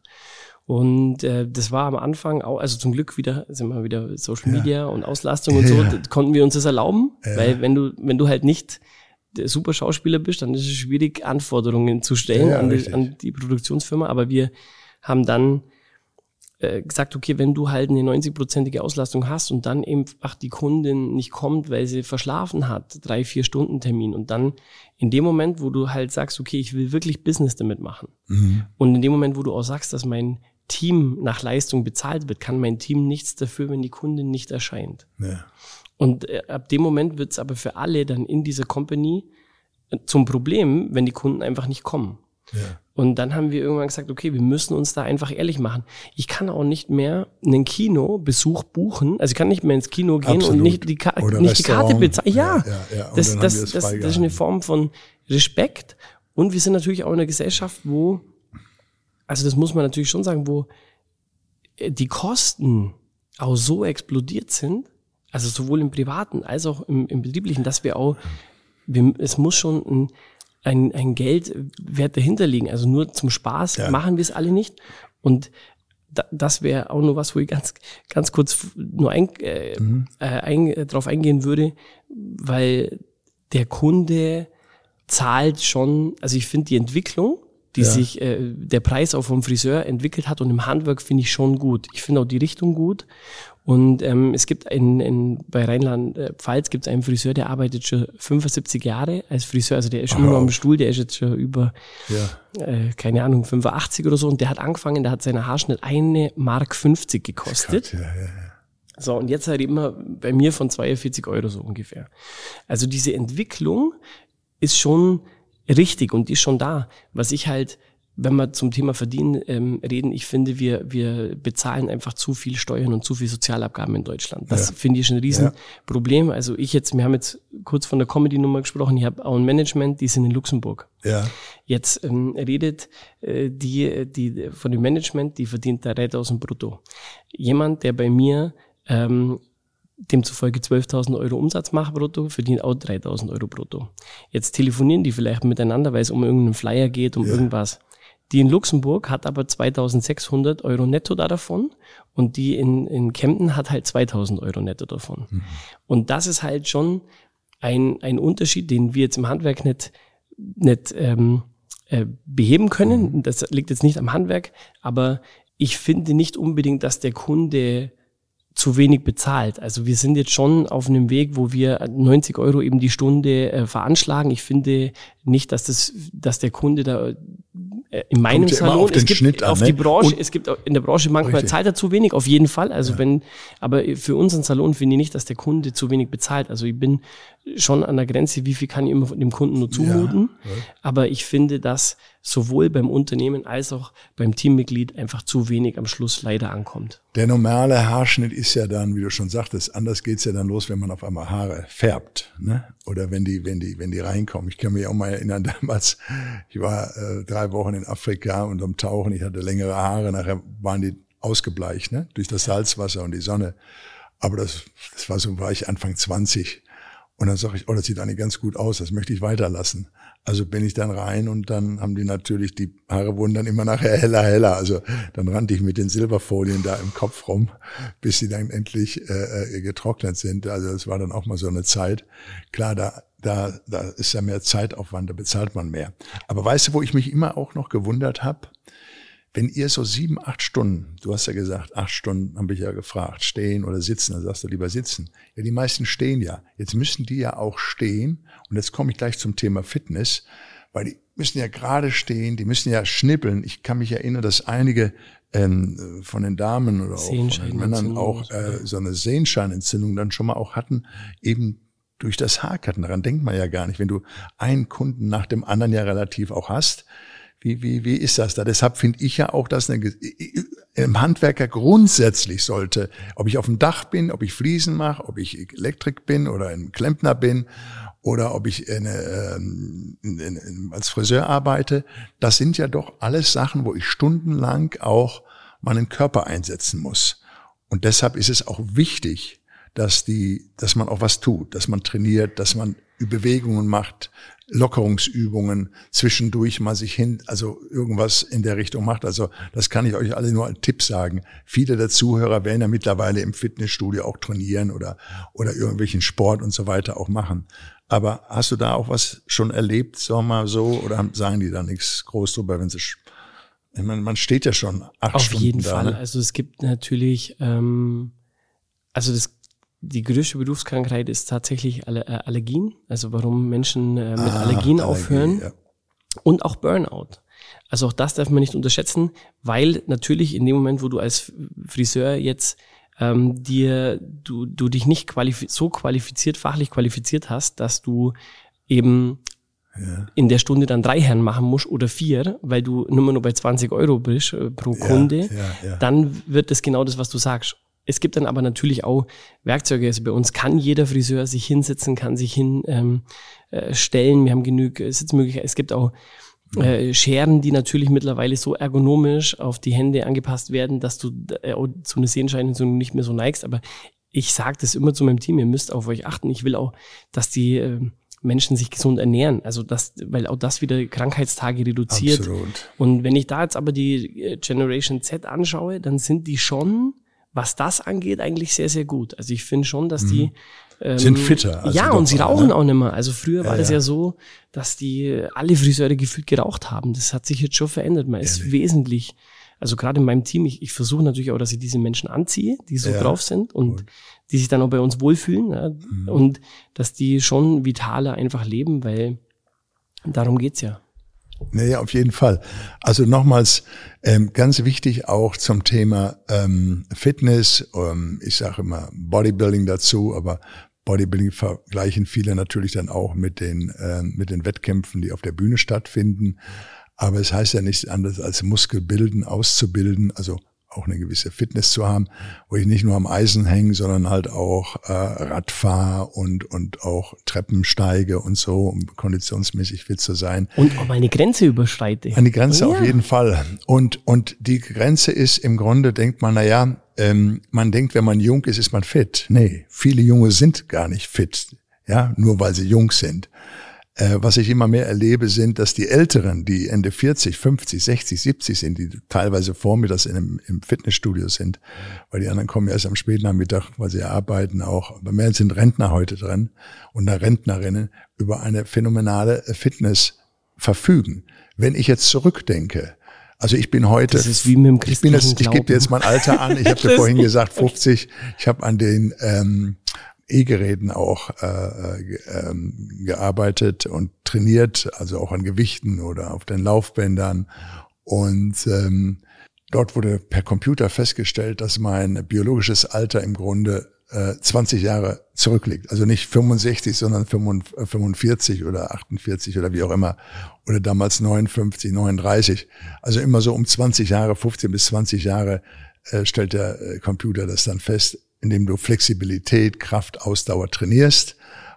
Und äh, das war am Anfang auch, also zum Glück wieder, sind wir wieder Social Media ja. und Auslastung und so, ja. konnten wir uns das erlauben, ja. weil wenn du, wenn du halt nicht der super Schauspieler bist, dann ist es schwierig, Anforderungen zu stellen ja, an, die, an die Produktionsfirma. Aber wir haben dann äh, gesagt, okay, wenn du halt eine neunzig-prozentige Auslastung hast und dann eben ach, die Kundin nicht kommt, weil sie verschlafen hat, drei, vier Stunden Termin und dann in dem Moment, wo du halt sagst, okay, ich will wirklich Business damit machen Mhm. und in dem Moment, wo du auch sagst, dass mein Team nach Leistung bezahlt wird, kann mein Team nichts dafür, wenn die Kundin nicht erscheint. Ja. Und äh, ab dem Moment wird es aber für alle dann in dieser Company äh, zum Problem, wenn die Kunden einfach nicht kommen. Ja. Und dann haben wir irgendwann gesagt, okay, wir müssen uns da einfach ehrlich machen. Ich kann auch nicht mehr einen Kinobesuch buchen, also ich kann nicht mehr ins Kino gehen Absolut. und nicht die, Ka Oder nicht die Karte Restaurant. bezahlen. Ja, Ja, ja, ja. Und das, dann haben das, wir das, das das, ist eine freigehalten. Form von Respekt. Und wir sind natürlich auch in einer Gesellschaft, wo, also das muss man natürlich schon sagen, wo die Kosten auch so explodiert sind, also sowohl im Privaten als auch im, im Betrieblichen, dass wir auch, wir, es muss schon ein, ein, ein Geldwert dahinter liegen. Also nur zum Spaß Ja. machen wir es alle nicht. Und da, das wäre auch nur was, wo ich ganz, ganz kurz nur ein, äh, Mhm. äh, ein, äh, drauf eingehen würde, weil der Kunde zahlt schon, also ich finde die Entwicklung, die Ja. sich äh, der Preis auch vom Friseur entwickelt hat und im Handwerk finde ich schon gut. Ich finde auch die Richtung gut. Und ähm, es gibt in, in, bei Rheinland-Pfalz gibt es einen Friseur, der arbeitet schon fünfundsiebzig Jahre als Friseur. Also der ist schon Wow. nur am Stuhl, der ist jetzt schon über, Ja. äh, keine Ahnung, fünfundachtzig oder so. Und der hat angefangen, der hat seine Haarschnitt eine Mark fünfzig gekostet. Gott, ja, ja, ja. So, und jetzt halt immer bei mir von zweiundvierzig Euro so ungefähr. Also diese Entwicklung ist schon richtig und die ist schon da. Was ich halt, wenn wir zum Thema Verdienen ähm, reden, ich finde, wir wir bezahlen einfach zu viel Steuern und zu viel Sozialabgaben in Deutschland. Das Ja. finde ich ein Riesenproblem. Also ich jetzt, wir haben jetzt kurz von der Comedy-Nummer gesprochen, ich habe auch ein Management, die sind in Luxemburg. Ja. Jetzt ähm, redet äh, die, die von dem Management, die verdient da dreitausend brutto. Jemand, der bei mir ähm, demzufolge zwölftausend Euro Umsatz macht brutto, verdient auch dreitausend Euro brutto. Jetzt telefonieren die vielleicht miteinander, weil es um irgendeinen Flyer geht, um Ja. irgendwas. Die in Luxemburg hat aber zweitausendsechshundert Euro netto da davon und die in, in Kempten hat halt zweitausend Euro netto davon. Mhm. Und das ist halt schon ein, ein Unterschied, den wir jetzt im Handwerk nicht, nicht ähm, äh, beheben können. Mhm. Das liegt jetzt nicht am Handwerk, aber ich finde nicht unbedingt, dass der Kunde zu wenig bezahlt. Also wir sind jetzt schon auf einem Weg, wo wir neunzig Euro eben die Stunde äh, veranschlagen. Ich finde nicht, dass das, dass der Kunde da äh, in meinem Kommt ja immer Salon, auf den es gibt Schnitt an, auf ne? die Branche, Und- es gibt auch in der Branche manchmal Richtig. zahlt er zu wenig, auf jeden Fall. Also Ja. wenn, aber für unseren Salon finde ich nicht, dass der Kunde zu wenig bezahlt. Also ich bin schon an der Grenze, wie viel kann ich immer dem Kunden nur zumuten. Ja. Aber ich finde, dass sowohl beim Unternehmen als auch beim Teammitglied einfach zu wenig am Schluss leider ankommt. Der normale Haarschnitt ist ja dann, wie du schon sagtest, anders geht's ja dann los, wenn man auf einmal Haare färbt, ne? Oder wenn die, wenn die, wenn die reinkommen. Ich kann mich auch mal erinnern, damals, ich war äh, drei Wochen in Afrika und am Tauchen, ich hatte längere Haare, nachher waren die ausgebleicht, ne? Durch das Salzwasser und die Sonne. Aber das, das war so, war ich Anfang zwanzig. Und dann sage ich, oh, das sieht eigentlich ganz gut aus, das möchte ich weiterlassen. Also bin ich dann rein und dann haben die natürlich, die Haare wurden dann immer nachher heller, heller. Also dann rannte ich mit den Silberfolien da im Kopf rum, bis sie dann endlich äh, getrocknet sind. Also das war dann auch mal so eine Zeit. Klar, da, da, da ist ja mehr Zeitaufwand, da bezahlt man mehr. Aber weißt du, wo ich mich immer auch noch gewundert habe? Wenn ihr so sieben, acht Stunden, du hast ja gesagt, acht Stunden, habe ich ja gefragt, stehen oder sitzen, dann sagst du lieber sitzen. Ja, die meisten stehen ja. Jetzt müssen die ja auch stehen. Und jetzt komme ich gleich zum Thema Fitness, weil die müssen ja gerade stehen, die müssen ja schnippeln. Ich kann mich erinnern, dass einige ähm, von den Damen oder auch von den Männern auch äh, so eine Sehenscheinentzündung dann schon mal auch hatten, eben durch das Haarcutten. Daran denkt man ja gar nicht. Wenn du einen Kunden nach dem anderen ja relativ auch hast, Wie, wie, wie ist das da? Deshalb finde ich ja auch, dass eine, ein Handwerker grundsätzlich sollte, ob ich auf dem Dach bin, ob ich Fliesen mache, ob ich Elektrik bin oder ein Klempner bin oder ob ich eine, ähm, als Friseur arbeite, das sind ja doch alles Sachen, wo ich stundenlang auch meinen Körper einsetzen muss. Und deshalb ist es auch wichtig, dass die, dass man auch was tut, dass man trainiert, dass man Bewegungen macht, Lockerungsübungen, zwischendurch mal sich hin, also irgendwas in der Richtung macht. Also das kann ich euch alle nur als Tipp sagen. Viele der Zuhörer werden ja mittlerweile im Fitnessstudio auch trainieren oder oder irgendwelchen Sport und so weiter auch machen. Aber hast du da auch was schon erlebt, sagen wir mal so, oder sagen die da nichts groß drüber, wenn sie, ich meine, man steht ja schon acht Auf Stunden da. Auf jeden Fall. Ne? Also es gibt natürlich, ähm, also das Die größte Berufskrankheit ist tatsächlich Allergien, also warum Menschen äh, mit ah, Allergien Allergie, aufhören ja. Und auch Burnout. Also auch das darf man nicht unterschätzen, weil natürlich in dem Moment, wo du als Friseur jetzt ähm, dir du du dich nicht qualifiz- so qualifiziert, fachlich qualifiziert hast, dass du eben ja. in der Stunde dann drei Herren machen musst oder vier, weil du nur noch bei zwanzig Euro bist äh, pro Kunde, ja, ja, ja. Dann wird das genau das, was du sagst. Es gibt dann aber natürlich auch Werkzeuge. Also bei uns kann jeder Friseur sich hinsetzen, kann sich hinstellen. Ähm, äh, Wir haben genügend Sitzmöglichkeiten. Es gibt auch äh, Scheren, die natürlich mittlerweile so ergonomisch auf die Hände angepasst werden, dass du äh, zu einer Sehenscheinentzündung nicht mehr so neigst. Aber ich sage das immer zu meinem Team, ihr müsst auf euch achten. Ich will auch, dass die äh, Menschen sich gesund ernähren. Also das, weil auch das wieder Krankheitstage reduziert. Absolut. Und wenn ich da jetzt aber die Generation Z anschaue, dann sind die schon, was das angeht, eigentlich sehr, sehr gut. Also ich finde schon, dass die ähm, sind fitter. Also ja, doch, und sie rauchen ne? auch nicht mehr. Also früher war ja, das ja. ja so, dass die alle Friseure gefühlt geraucht haben. Das hat sich jetzt schon verändert. Man ist Ehrlich? wesentlich, also gerade in meinem Team, ich, ich versuche natürlich auch, dass ich diese Menschen anziehe, die so Ja, drauf sind und gut. die sich dann auch bei uns wohlfühlen. Ja, Mhm. und dass die schon vitaler einfach leben, weil darum geht's ja. Nee, auf jeden Fall. Also nochmals ähm, ganz wichtig auch zum Thema ähm, Fitness. Ähm, ich sage immer Bodybuilding dazu, aber Bodybuilding vergleichen viele natürlich dann auch mit den äh, mit den Wettkämpfen, die auf der Bühne stattfinden. Aber es heißt ja nichts anderes als Muskelbilden, auszubilden, also auch eine gewisse Fitness zu haben, wo ich nicht nur am Eisen hänge, sondern halt auch äh, Rad fahre und und auch Treppen steige und so, um konditionsmäßig fit zu sein. Und auch mal eine Grenze überschreite. An die Grenze ja. auf jeden Fall. Und und die Grenze ist im Grunde, denkt man, na ja, ähm, man denkt, wenn man jung ist, ist man fit. Nee, viele Junge sind gar nicht fit, ja, nur weil sie jung sind. Äh, was ich immer mehr erlebe, sind, dass die Älteren, die Ende vierzig, fünfzig, sechzig, siebzig sind, die teilweise vormittags in einem, im Fitnessstudio sind, weil die anderen kommen erst am Spätnachmittag, weil sie arbeiten auch. Aber mehr sind Rentner heute drin und Rentnerinnen über eine phänomenale Fitness verfügen. Wenn ich jetzt zurückdenke, also ich bin heute, das ist wie mit dem ich bin jetzt, ich Glauben. gebe dir jetzt mein Alter an, ich habe dir vorhin gesagt fünfzig, ich habe an den ähm, E-Geräten auch äh, ge, ähm, gearbeitet und trainiert, also auch an Gewichten oder auf den Laufbändern. Und ähm, dort wurde per Computer festgestellt, dass mein biologisches Alter im Grunde äh, zwanzig Jahre zurückliegt. Also nicht fünfundsechzig, sondern fünfundvierzig oder achtundvierzig oder wie auch immer. Oder damals neunundfünfzig, neununddreißig. Also immer so um zwanzig Jahre, fünfzehn bis zwanzig Jahre äh, stellt der äh, Computer das dann fest, indem du Flexibilität, Kraft, Ausdauer trainierst.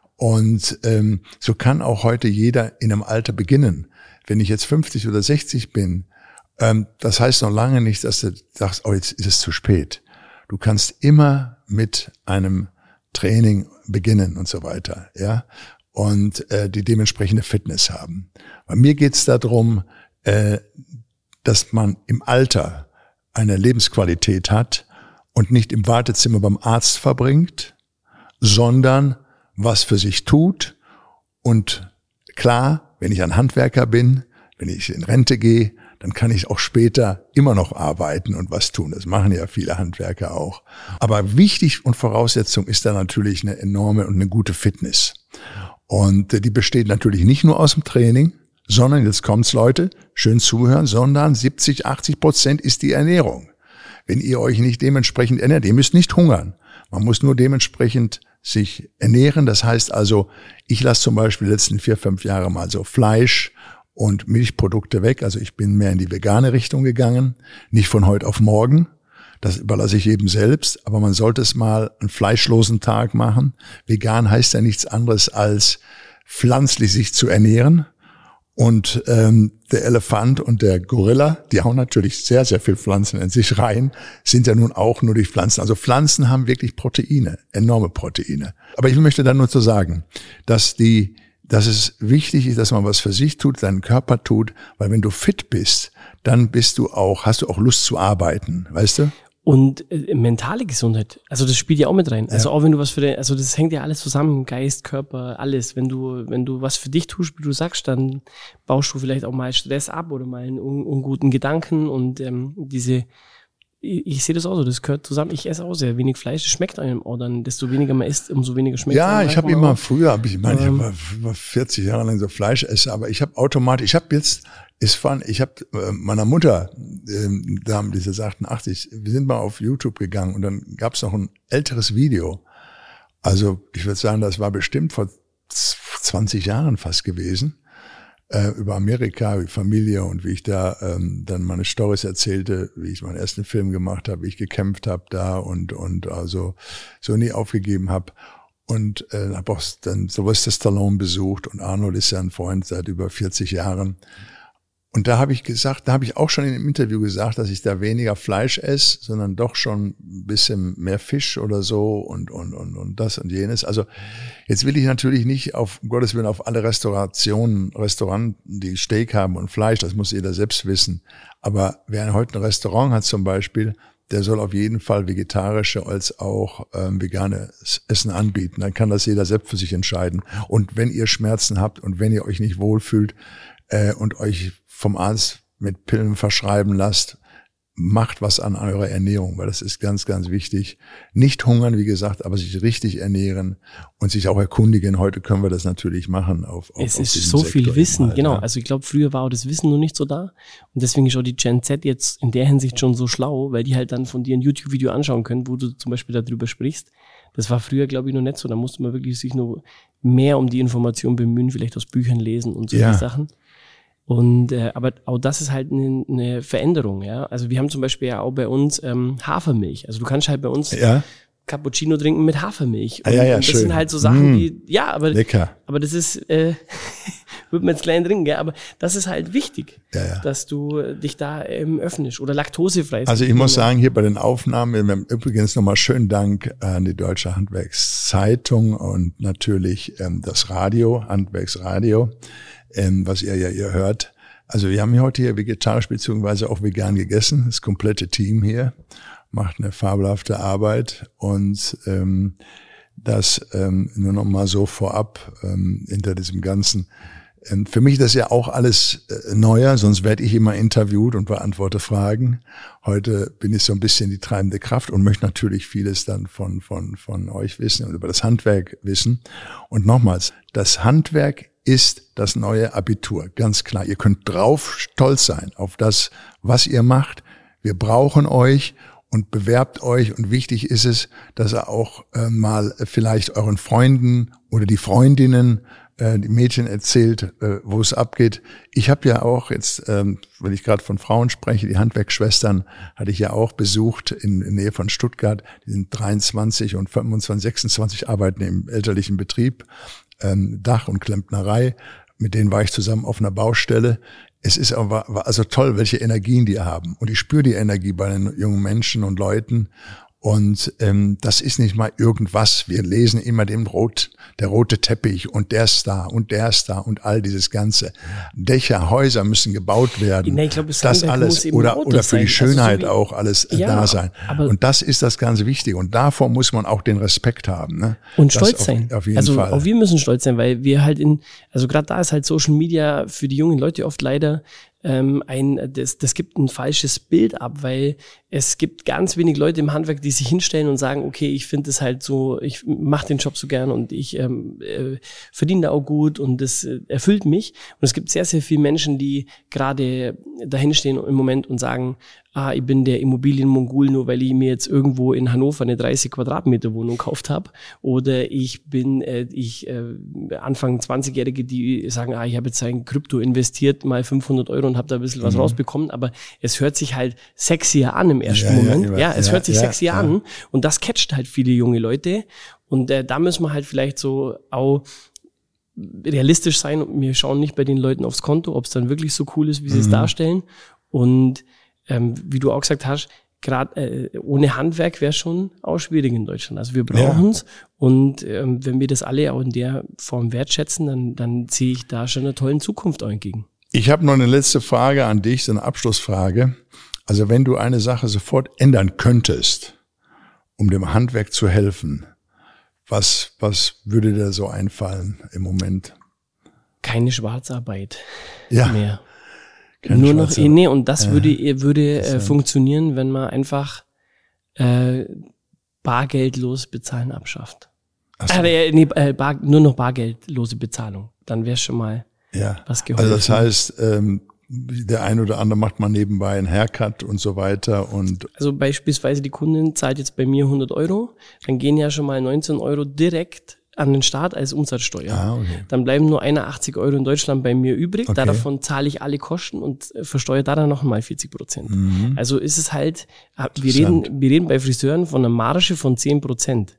Und ähm, so kann auch heute jeder in einem Alter beginnen. Wenn ich jetzt fünfzig oder sechzig bin, ähm, das heißt noch lange nicht, dass du sagst, oh, jetzt ist es zu spät. Du kannst immer mit einem Training beginnen und so weiter, ja, und äh, die dementsprechende Fitness haben. Bei mir geht es darum, äh, dass man im Alter eine Lebensqualität hat, und nicht im Wartezimmer beim Arzt verbringt, sondern was für sich tut. Und klar, wenn ich ein Handwerker bin, wenn ich in Rente gehe, dann kann ich auch später immer noch arbeiten und was tun. Das machen ja viele Handwerker auch. Aber wichtig und Voraussetzung ist da natürlich eine enorme und eine gute Fitness. Und die besteht natürlich nicht nur aus dem Training, sondern, jetzt kommt's Leute, schön zuhören, sondern siebzig, achtzig Prozent ist die Ernährung. Wenn ihr euch nicht dementsprechend ernährt, ihr müsst nicht hungern. Man muss nur dementsprechend sich ernähren. Das heißt also, ich lasse zum Beispiel die letzten vier, fünf Jahre mal so Fleisch und Milchprodukte weg. Also ich bin mehr in die vegane Richtung gegangen, nicht von heute auf morgen. Das überlasse ich jedem selbst, aber man sollte es mal einen fleischlosen Tag machen. Vegan heißt ja nichts anderes als pflanzlich sich zu ernähren. Und ähm, der Elefant und der Gorilla, die hauen natürlich sehr, sehr viel Pflanzen in sich rein, sind ja nun auch nur durch Pflanzen. Also Pflanzen haben wirklich Proteine, enorme Proteine. Aber ich möchte dann nur zu sagen, dass die, dass es wichtig ist, dass man was für sich tut, seinen Körper tut, weil wenn du fit bist, dann bist du auch, hast du auch Lust zu arbeiten, weißt du? Und äh, mentale Gesundheit, also das spielt ja auch mit rein. Also ja. Auch wenn du was für den, also das hängt ja alles zusammen, Geist, Körper, alles. Wenn du, wenn du was für dich tust, wie du sagst, dann baust du vielleicht auch mal Stress ab oder mal einen un- unguten Gedanken und ähm, diese, ich, ich sehe das auch so, das gehört zusammen. Ich esse auch sehr wenig Fleisch, das schmeckt einem auch dann, desto weniger man isst, umso weniger schmeckt es. Ja, ich habe immer früher, hab ich, ich meine, ähm, ich war vierzig Jahre lang so Fleischesser, aber ich habe automatisch, ich habe jetzt ist fun. Ich habe äh, meiner Mutter, ähm, da haben diese achtundachtzig, wir sind mal auf YouTube gegangen und dann gab es noch ein älteres Video. Also ich würde sagen, das war bestimmt vor zwanzig Jahren fast gewesen, äh, über Amerika, wie Familie und wie ich da ähm, dann meine Storys erzählte, wie ich meinen ersten Film gemacht habe, wie ich gekämpft habe da und und also so nie aufgegeben habe. Und äh, habe auch dann Sylvester Stallone besucht und Arnold ist ja ein Freund seit über vierzig Jahren. Und da habe ich gesagt, da habe ich auch schon in dem Interview gesagt, dass ich da weniger Fleisch esse, sondern doch schon ein bisschen mehr Fisch oder so und und und und das und jenes. Also jetzt will ich natürlich nicht auf um Gottes Willen auf alle Restaurationen, Restaurants, die Steak haben und Fleisch, das muss jeder selbst wissen. Aber wer heute ein Restaurant hat zum Beispiel, der soll auf jeden Fall vegetarische als auch ähm, veganes Essen anbieten. Dann kann das jeder selbst für sich entscheiden. Und wenn ihr Schmerzen habt und wenn ihr euch nicht wohlfühlt äh, und euch vom Arzt mit Pillen verschreiben lasst, macht was an eurer Ernährung, weil das ist ganz, ganz wichtig. Nicht hungern, wie gesagt, aber sich richtig ernähren und sich auch erkundigen. Heute können wir das natürlich machen. Auf, auf, es auf ist so Sektor viel Wissen, halt, genau. Ja. Also ich glaube, früher war auch das Wissen noch nicht so da. Und deswegen ist auch die Gen Z jetzt in der Hinsicht schon so schlau, weil die halt dann von dir ein YouTube-Video anschauen können, wo du zum Beispiel darüber sprichst. Das war früher, glaube ich, noch nicht so. Da musste man wirklich sich nur mehr um die Information bemühen, vielleicht aus Büchern lesen und solche Ja. Sachen. Und äh, aber auch das ist halt eine, eine Veränderung, ja. Also wir haben zum Beispiel ja auch bei uns ähm, Hafermilch. Also du kannst halt bei uns Ja. Cappuccino trinken mit Hafermilch. Und, Ah, ja, ja, und das schön. sind halt so Sachen, Mm. die, ja, aber Lecker. aber das ist, äh, wird man jetzt klein trinken, gell? Aber das ist halt wichtig, Ja, ja. dass du dich da ähm, öffnest oder laktosefrei. Also ich muss sagen, hier bei den Aufnahmen, übrigens nochmal schönen Dank an die Deutsche Handwerkszeitung und natürlich ähm, das Radio, Handwerksradio, ähm, was ihr ja ihr hört. Also wir haben hier heute hier vegetarisch beziehungsweise auch vegan gegessen. Das komplette Team hier macht eine fabelhafte Arbeit und ähm, das ähm, nur noch mal so vorab ähm, hinter diesem Ganzen. Ähm, für mich ist das ja auch alles äh, neuer, sonst werde ich immer interviewt und beantworte Fragen. Heute bin ich so ein bisschen die treibende Kraft und möchte natürlich vieles dann von von von euch wissen und über das Handwerk wissen. Und nochmals, das Handwerk ist das neue Abitur, ganz klar. Ihr könnt drauf stolz sein auf das, was ihr macht. Wir brauchen euch und bewerbt euch. Und wichtig ist es, dass ihr auch äh, mal vielleicht euren Freunden oder die Freundinnen, äh, die Mädchen erzählt, äh, wo es abgeht. Ich habe ja auch jetzt, ähm, wenn ich gerade von Frauen spreche, die Handwerksschwestern hatte ich ja auch besucht in, in Nähe von Stuttgart. Die sind dreiundzwanzig und fünfundzwanzig, sechsundzwanzig, arbeiten im elterlichen Betrieb. Ähm, Dach und Klempnerei, mit denen war ich zusammen auf einer Baustelle. Es ist aber war also toll, welche Energien die haben. Und ich spüre die Energie bei den jungen Menschen und Leuten. Und ähm, das ist nicht mal irgendwas. Wir lesen immer den rot, der rote Teppich und der ist da und der ist da und all dieses Ganze. Dächer, Häuser müssen gebaut werden. Nee, ich glaub, das das Handwerk alles muss eben oder lauter oder für die sein. Schönheit Also so wie- auch alles äh, Ja, da sein. aber- Und das ist das ganz Wichtige. Und davor muss man auch den Respekt haben. Ne? Und Das stolz auf, sein. Auf jeden also Fall. auch wir müssen stolz sein, weil wir halt in, also gerade da ist halt Social Media für die jungen Leute oft leider ähm, ein, das, das gibt ein falsches Bild ab, weil es gibt ganz wenig Leute im Handwerk, die sich hinstellen und sagen, okay, ich finde es halt so, ich mache den Job so gern und ich ähm, äh, verdiene da auch gut und das äh, erfüllt mich. Und es gibt sehr, sehr viele Menschen, die gerade dahinstehen im Moment und sagen, ah, ich bin der Immobilienmongol, nur weil ich mir jetzt irgendwo in Hannover eine dreißig Quadratmeter Wohnung gekauft habe. Oder ich bin, äh, ich äh, Anfang zwanzigjährige, die sagen, ah, ich habe jetzt in Krypto investiert, mal fünfhundert Euro und habe da ein bisschen was mhm. rausbekommen. Aber es hört sich halt sexier an im ersten ja, Moment. Ja, ja es ja, hört sich ja, sexier ja. an. Und das catcht halt viele junge Leute. Und äh, da müssen wir halt vielleicht so auch realistisch sein und wir schauen nicht bei den Leuten aufs Konto, ob es dann wirklich so cool ist, wie sie mhm. es darstellen. Und ähm, wie du auch gesagt hast, gerade äh, ohne Handwerk wäre schon auch schwierig in Deutschland. Also wir brauchen es ja. und ähm, wenn wir das alle auch in der Form wertschätzen, dann, dann sehe ich da schon eine tolle Zukunft auch entgegen. Ich habe noch eine letzte Frage an dich, so eine Abschlussfrage. Also wenn du eine Sache sofort ändern könntest, um dem Handwerk zu helfen, Was, was würde dir so einfallen im Moment? Keine Schwarzarbeit ja. mehr. Keine Nur noch, eh, nee, und das äh, würde, würde äh, funktionieren, wenn man einfach äh, bargeldlos bezahlen abschafft. Ach so. äh, nee, äh, bar, nur noch bargeldlose Bezahlung. Dann wäre schon mal ja. was geholfen. Also das heißt, ähm, der ein oder andere macht mal nebenbei einen Haircut und so weiter. Und also beispielsweise die Kundin zahlt jetzt bei mir hundert Euro, dann gehen ja schon mal neunzehn Euro direkt an den Staat als Umsatzsteuer. Ah, okay. Dann bleiben nur einundachtzig Euro in Deutschland bei mir übrig. Okay. Davon zahle ich alle Kosten und versteuere da dann noch mal vierzig Prozent. Mhm. Also ist es halt, wir reden, wir reden bei Friseuren von einer Marge von zehn Prozent.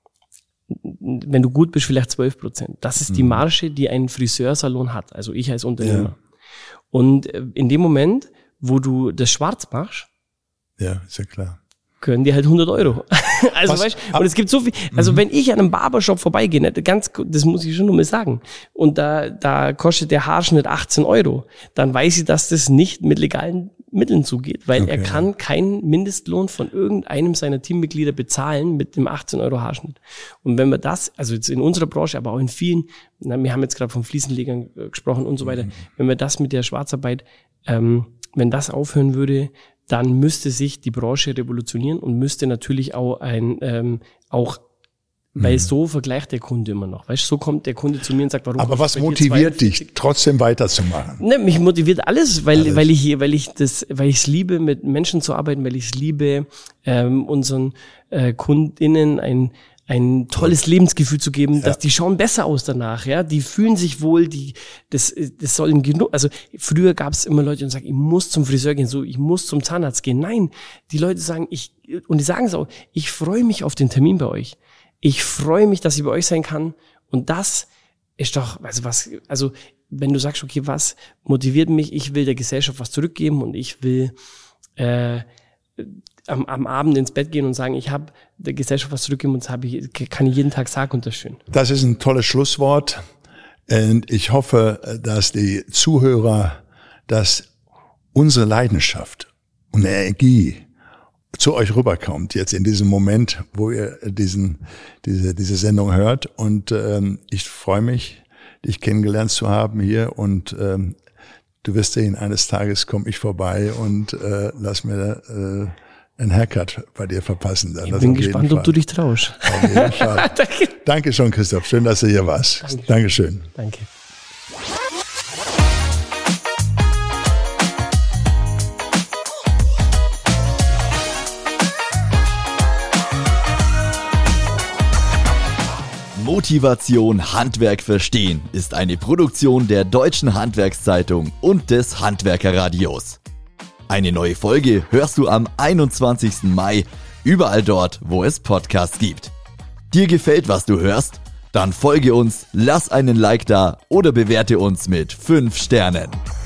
Wenn du gut bist, vielleicht zwölf Prozent. Das ist mhm. die Marge, die ein Friseursalon hat. Also ich als Unternehmer. Ja. Und in dem Moment, wo du das schwarz machst, ja, ist ja klar, können die halt hundert Euro. Also was, weißt, und es gibt so viel, also mhm. wenn ich an einem Barbershop vorbeigehe, ganz, das muss ich schon nur mal sagen, und da, da kostet der Haarschnitt achtzehn Euro, dann weiß ich, dass das nicht mit legalen Mitteln zugeht, weil okay. er kann keinen Mindestlohn von irgendeinem seiner Teammitglieder bezahlen mit dem achtzehn Euro Haarschnitt. Und wenn wir das, also jetzt in unserer Branche, aber auch in vielen, na, wir haben jetzt gerade von Fliesenlegern gesprochen und so weiter, mhm. wenn wir das mit der Schwarzarbeit, ähm, wenn das aufhören würde, dann müsste sich die Branche revolutionieren und müsste natürlich auch ein, ähm, auch, weil mhm. so vergleicht der Kunde immer noch. Weißt du, so kommt der Kunde zu mir und sagt, warum? Aber was motiviert dich, trotzdem weiterzumachen? Ne, mich motiviert alles, weil, alles. weil ich, weil ich das, weil ich es liebe, mit Menschen zu arbeiten, weil ich es liebe, ähm, unseren äh, KundInnen ein, ein tolles Lebensgefühl zu geben, ja. dass die schauen besser aus danach, ja, die fühlen sich wohl, die, das, das soll genug, also früher gab es immer Leute, die sagen, ich muss zum Friseur gehen, so, ich muss zum Zahnarzt gehen. Nein, die Leute sagen, ich, und die sagen es auch, ich freue mich auf den Termin bei euch. Ich freue mich, dass ich bei euch sein kann. Und das ist doch, also was, also, wenn du sagst, okay, was motiviert mich? Ich will der Gesellschaft was zurückgeben und ich will, äh, Am, am Abend ins Bett gehen und sagen, ich habe der Gesellschaft was zurückgeben und das habe ich, kann ich jeden Tag sagen und das ist schön. Das ist ein tolles Schlusswort und ich hoffe, dass die Zuhörer, dass unsere Leidenschaft und Energie zu euch rüberkommt, jetzt in diesem Moment, wo ihr diesen, diese, diese Sendung hört und ähm, ich freue mich, dich kennengelernt zu haben hier und ähm, du wirst sehen, eines Tages komme ich vorbei und äh, lass mir äh, ein Haircut bei dir verpassen. Dann ich bin gespannt, ob du dich traust. Auf jeden Fall. Danke. Danke schon, Christoph. Schön, dass du hier warst. Danke. Dankeschön. Danke. Motivation Handwerk verstehen ist eine Produktion der Deutschen Handwerkszeitung und des Handwerkerradios. Eine neue Folge hörst du am einundzwanzigsten Mai, überall dort, wo es Podcasts gibt. Dir gefällt, was du hörst? Dann folge uns, lass einen Like da oder bewerte uns mit fünf Sternen.